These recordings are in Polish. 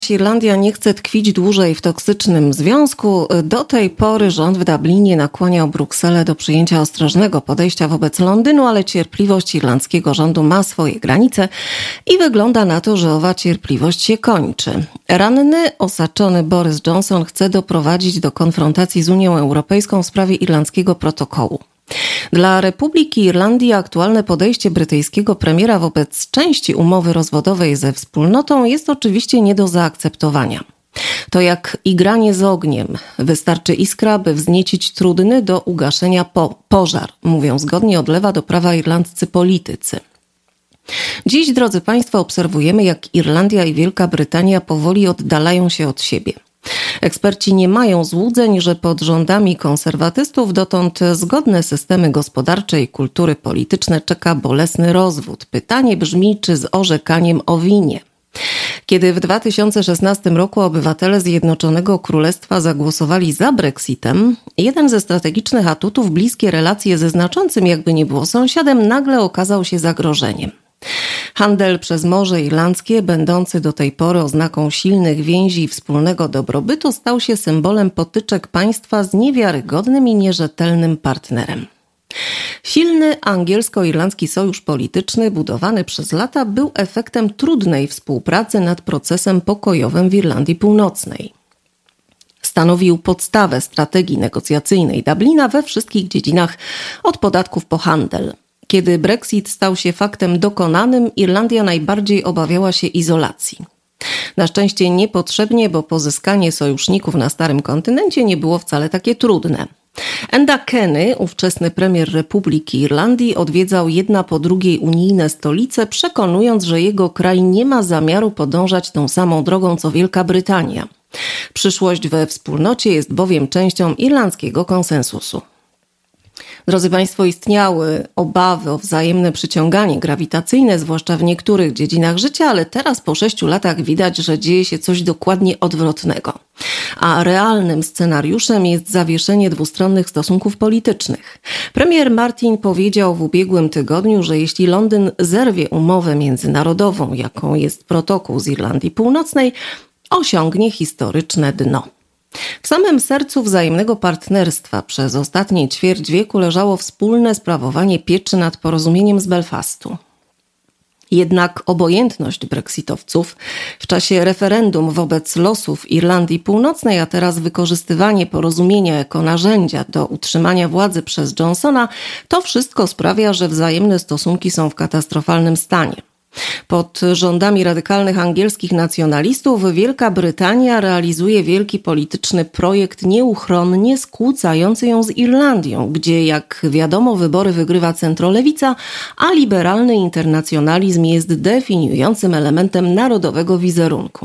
Irlandia nie chce tkwić dłużej w toksycznym związku. Do tej pory rząd w Dublinie nakłaniał Brukselę do przyjęcia ostrożnego podejścia wobec Londynu, ale cierpliwość irlandzkiego rządu ma swoje granice i wygląda na to, że owa cierpliwość się kończy. Ranny, osaczony Boris Johnson chce doprowadzić do konfrontacji z Unią Europejską w sprawie irlandzkiego protokołu. Dla Republiki Irlandii aktualne podejście brytyjskiego premiera wobec części umowy rozwodowej ze wspólnotą jest oczywiście nie do zaakceptowania. To jak igranie z ogniem. Wystarczy iskra, by wzniecić trudny do ugaszenia pożar, mówią zgodnie od lewa do prawa irlandzcy politycy. Dziś, drodzy Państwo, obserwujemy, jak Irlandia i Wielka Brytania powoli oddalają się od siebie. Eksperci nie mają złudzeń, że pod rządami konserwatystów dotąd zgodne systemy gospodarcze i kultury polityczne czeka bolesny rozwód. Pytanie brzmi, czy z orzekaniem o winie. Kiedy w 2016 roku obywatele Zjednoczonego Królestwa zagłosowali za Brexitem, jeden ze strategicznych atutów, bliskie relacje ze znaczącym jakby nie było sąsiadem, nagle okazał się zagrożeniem. Handel przez Morze Irlandzkie, będący do tej pory oznaką silnych więzi i wspólnego dobrobytu, stał się symbolem potyczek państwa z niewiarygodnym i nierzetelnym partnerem. Silny angielsko-irlandzki sojusz polityczny, budowany przez lata, był efektem trudnej współpracy nad procesem pokojowym w Irlandii Północnej. Stanowił podstawę strategii negocjacyjnej Dublina we wszystkich dziedzinach, od podatków po handel. Kiedy Brexit stał się faktem dokonanym, Irlandia najbardziej obawiała się izolacji. Na szczęście niepotrzebnie, bo pozyskanie sojuszników na starym kontynencie nie było wcale takie trudne. Enda Kenny, ówczesny premier Republiki Irlandii, odwiedzał jedna po drugiej unijne stolice, przekonując, że jego kraj nie ma zamiaru podążać tą samą drogą co Wielka Brytania. Przyszłość we wspólnocie jest bowiem częścią irlandzkiego konsensusu. Drodzy Państwo, istniały obawy o wzajemne przyciąganie grawitacyjne, zwłaszcza w niektórych dziedzinach życia, ale teraz po 6 latach widać, że dzieje się coś dokładnie odwrotnego. A realnym scenariuszem jest zawieszenie dwustronnych stosunków politycznych. Premier Martin powiedział w ubiegłym tygodniu, że jeśli Londyn zerwie umowę międzynarodową, jaką jest protokół z Irlandii Północnej, osiągnie historyczne dno. W samym sercu wzajemnego partnerstwa przez ostatnie ćwierć wieku leżało wspólne sprawowanie pieczy nad porozumieniem z Belfastu. Jednak obojętność brexitowców w czasie referendum wobec losów Irlandii Północnej, a teraz wykorzystywanie porozumienia jako narzędzia do utrzymania władzy przez Johnsona, to wszystko sprawia, że wzajemne stosunki są w katastrofalnym stanie. Pod rządami radykalnych angielskich nacjonalistów Wielka Brytania realizuje wielki polityczny projekt nieuchronnie skłócający ją z Irlandią, gdzie, jak wiadomo, wybory wygrywa centrolewica, a liberalny internacjonalizm jest definiującym elementem narodowego wizerunku.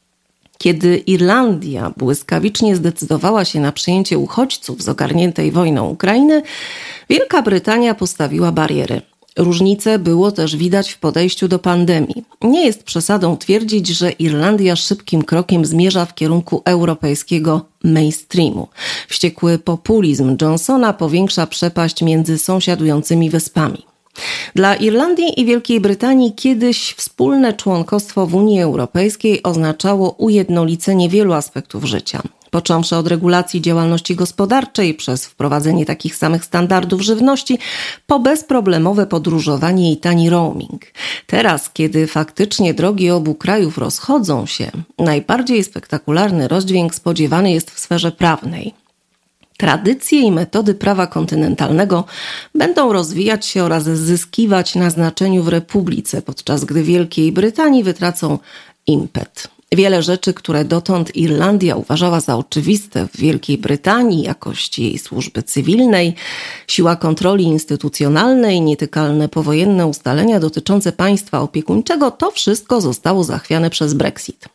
Kiedy Irlandia błyskawicznie zdecydowała się na przyjęcie uchodźców z ogarniętej wojną Ukrainy, Wielka Brytania postawiła bariery. Różnice było też widać w podejściu do pandemii. Nie jest przesadą twierdzić, że Irlandia szybkim krokiem zmierza w kierunku europejskiego mainstreamu. Wściekły populizm Johnsona powiększa przepaść między sąsiadującymi wyspami. Dla Irlandii i Wielkiej Brytanii kiedyś wspólne członkostwo w Unii Europejskiej oznaczało ujednolicenie wielu aspektów życia. Począwszy od regulacji działalności gospodarczej, przez wprowadzenie takich samych standardów żywności, po bezproblemowe podróżowanie i tani roaming. Teraz, kiedy faktycznie drogi obu krajów rozchodzą się, najbardziej spektakularny rozdźwięk spodziewany jest w sferze prawnej. Tradycje i metody prawa kontynentalnego będą rozwijać się oraz zyskiwać na znaczeniu w Republice, podczas gdy Wielkiej Brytanii wytracą impet. Wiele rzeczy, które dotąd Irlandia uważała za oczywiste w Wielkiej Brytanii, jakość jej służby cywilnej, siła kontroli instytucjonalnej, nietykalne powojenne ustalenia dotyczące państwa opiekuńczego, to wszystko zostało zachwiane przez Brexit.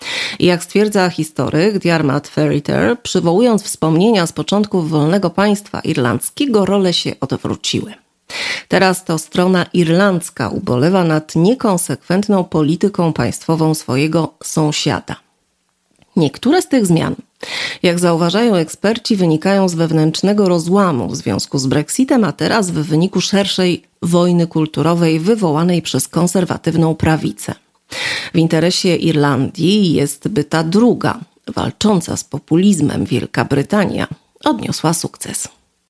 I jak stwierdza historyk Diarmaid Ferriter, przywołując wspomnienia z początków wolnego państwa irlandzkiego, role się odwróciły. Teraz to strona irlandzka ubolewa nad niekonsekwentną polityką państwową swojego sąsiada. Niektóre z tych zmian, jak zauważają eksperci, wynikają z wewnętrznego rozłamu w związku z Brexitem, a teraz w wyniku szerszej wojny kulturowej wywołanej przez konserwatywną prawicę. W interesie Irlandii jest, by ta druga, walcząca z populizmem Wielka Brytania odniosła sukces.